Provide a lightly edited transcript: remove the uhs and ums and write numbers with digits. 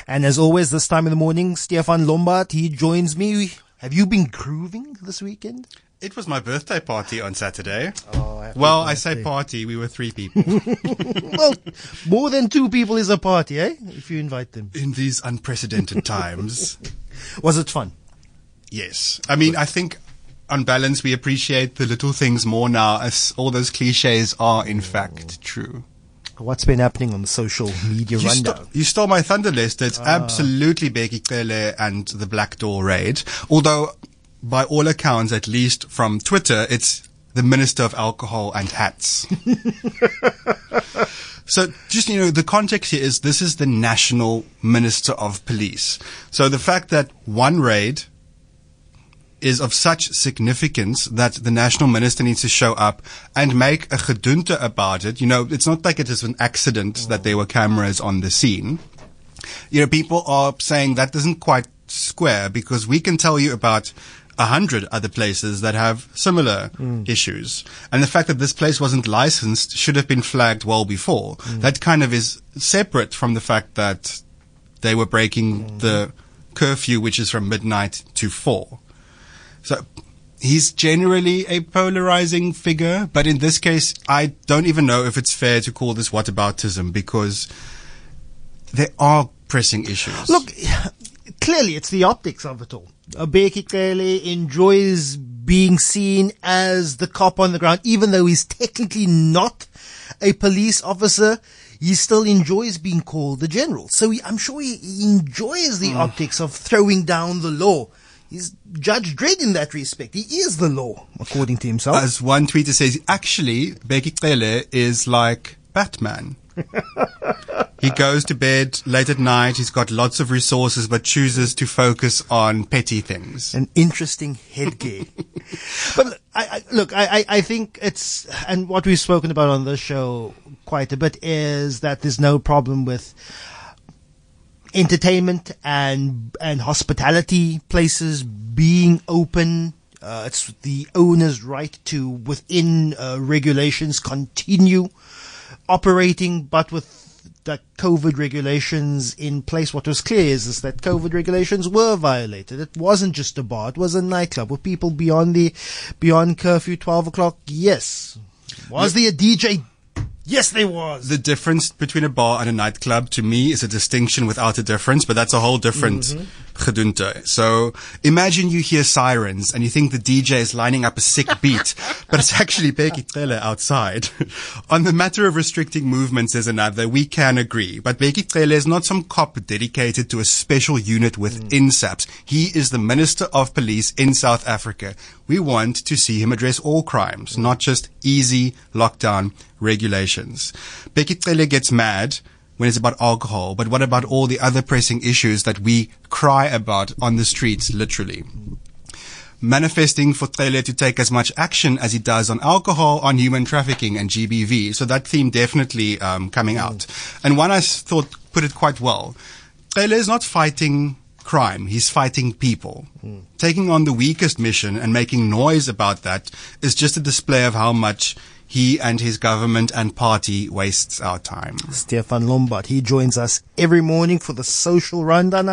And as always, this time in the morning, Stefan Lombard, he joins me. Have you been grooving this weekend? It was my birthday party on Saturday. Happy Well, birthday. I say party, we were 3 people. Well, more than 2 people is a party, eh? If you invite them. In these unprecedented times. Was it fun? Yes. I mean, I think on balance, we appreciate the little things more now, as all those cliches are in fact true. What's been happening on the social media rundown? You stole my thunder, Lester. It's absolutely Bheki Cele and the Black Door raid. Although, by all accounts, at least from Twitter, it's the Minister of Alcohol and Hats. So, just, the context here is this is the National Minister of Police. So the fact that one raid is of such significance that the national minister needs to show up and make a gedunte about it. It's not like it is an accident that there were cameras on the scene. People are saying that doesn't quite square, because we can tell you about 100 other places that have similar issues. And the fact that this place wasn't licensed should have been flagged well before. That kind of is separate from the fact that they were breaking the curfew, which is from midnight to 4. So he's generally a polarizing figure, but in this case, I don't even know if it's fair to call this whataboutism, because there are pressing issues. Look, clearly it's the optics of it all. Bheki Cele enjoys being seen as the cop on the ground, even though he's technically not a police officer. He still enjoys being called the general. So I'm sure he enjoys the optics of throwing down the law. He's Judge Dredd in that respect. He is the law, according to himself. As one tweeter says, actually, Bheki Cele is like Batman. He goes to bed late at night. He's got lots of resources, but chooses to focus on petty things. An interesting headgear. But I think it's, and what we've spoken about on this show quite a bit, is that there's no problem with entertainment and hospitality places being open. It's the owner's right to, within regulations, continue operating, but with the COVID regulations in place. What was clear is that COVID regulations were violated. It wasn't just a bar; it was a nightclub with people beyond curfew, 12 o'clock. Yes, was there a DJ? Yes, there was. The difference between a bar and a nightclub, to me, is a distinction without a difference, but that's a whole different gedunte. So imagine you hear sirens and you think the DJ is lining up a sick beat, but it's actually Bheki Cele outside. On the matter of restricting movements as another, we can agree, but Bheki Cele is not some cop dedicated to a special unit within SAPS. He is the Minister of Police in South Africa. We want to see him address all crimes, not just easy lockdown regulations. Bheki Cele gets mad when it's about alcohol, but what about all the other pressing issues that we cry about on the streets, literally? Manifesting for Cele to take as much action as he does on alcohol, on human trafficking and GBV. So that theme definitely coming out. And one I thought put it quite well. Cele is not fighting crime, he's fighting people. Taking on the weakest mission and making noise about that is just a display of how much he and his government and party wastes our time. Stefan Lombard, he joins us every morning for the social rundown.